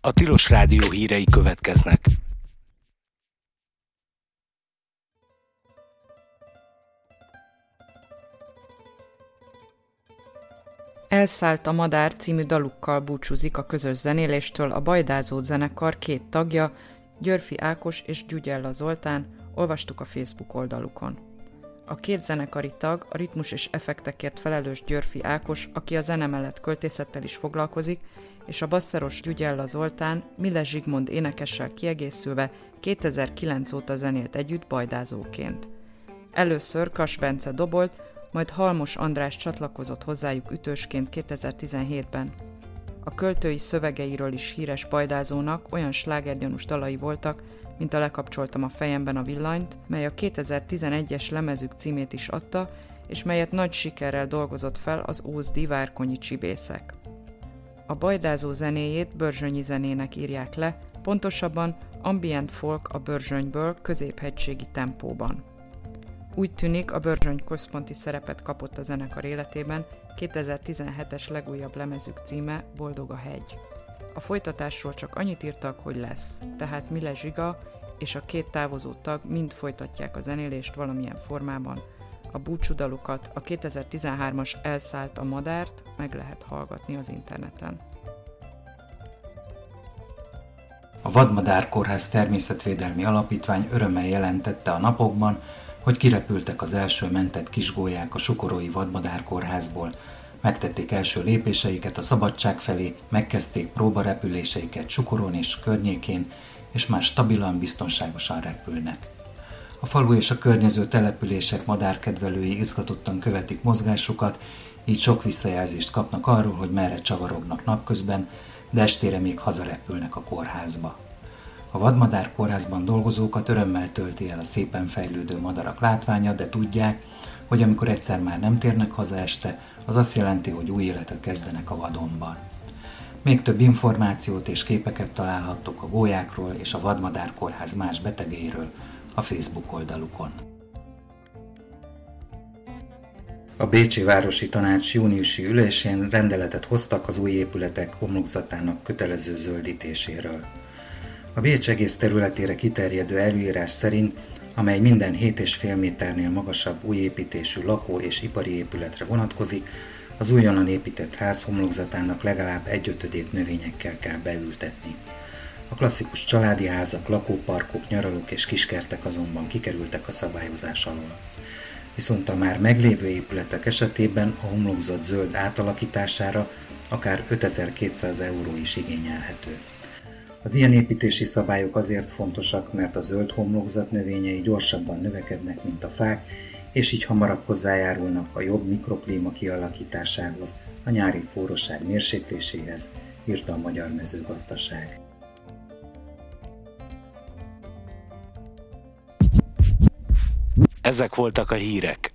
A Tilos Rádió hírei következnek. Elszállt a madár című dalukkal búcsúzik a közös zenéléstől a Bajdázó zenekar két tagja, Györfi Ákos és Gyugyella Zoltán, olvastuk a Facebook oldalukon. A két zenekari tag, a ritmus és effektekért felelős Györfi Ákos, aki a zene mellett költészettel is foglalkozik, és a basszeros Gyugyella Zoltán, Mille Zsigmond énekessel kiegészülve 2009 óta zenélt együtt bajdázóként. Először Kass Bence dobolt, majd Halmos András csatlakozott hozzájuk ütősként 2017-ben. A költői szövegeiről is híres bajdázónak olyan slágergyanús dalai voltak, mint a Lekapcsoltam a fejemben a villanyt, mely a 2011-es lemezük címét is adta, és melyet nagy sikerrel dolgozott fel az ózdi várkonyi csibészek. A bajdázó zenéjét börzsönyi zenének írják le, pontosabban ambient folk a Börzsönyből középhegységi tempóban. Úgy tűnik, a Börzsöny központi szerepet kapott a zenekar életében, 2017-es legújabb lemezük címe Boldog a hegy. A folytatásról csak annyit írtak, hogy lesz, tehát Mille Zsiga és a két távozó tag mind folytatják a zenélést valamilyen formában. A búcsúdalukat, a 2013-as Elszállt a madárt meg lehet hallgatni az interneten. A Vadmadár Kórház Természetvédelmi Alapítvány örömmel jelentette a napokban, hogy kirepültek az első mentett kisgólyák a Sukorói Vadmadár Kórházból, megtették első lépéseiket a szabadság felé, megkezdték próbarepüléseiket Sukorón és környékén, és már stabilan, biztonságosan repülnek. A falu és a környező települések madárkedvelői izgatottan követik mozgásukat, így sok visszajelzést kapnak arról, hogy merre csavarognak napközben, de estére még hazarepülnek a kórházba. A Vadmadár Kórházban dolgozókat örömmel tölti el a szépen fejlődő madarak látványa, de tudják, hogy amikor egyszer már nem térnek haza este, az azt jelenti, hogy új életet kezdenek a vadonban. Még több információt és képeket találhattok a gólyákról és a Vadmadár Kórház más betegeiről a Facebook oldalukon. A Bécsi Városi Tanács júniusi ülésén rendeletet hoztak az új épületek homlokzatának kötelező zöldítéséről. A Bécs egész területére kiterjedő előírás szerint, amely minden 7,5 méternél magasabb új építésű lakó- és ipari épületre vonatkozik, az újonnan épített ház homlokzatának legalább 1/5-ét növényekkel kell beültetni. A klasszikus családi házak, lakóparkok, nyaralók és kiskertek azonban kikerültek a szabályozás alól. Viszont a már meglévő épületek esetében a homlokzat zöld átalakítására akár 5200 euró is igényelhető. Az ilyen építési szabályok azért fontosak, mert a zöld homlokzat növényei gyorsabban növekednek, mint a fák, és így hamarabb hozzájárulnak a jobb mikroklíma kialakításához, a nyári forróság mérsékléséhez, írta a Magyar Mezőgazdaság. Ezek voltak a hírek.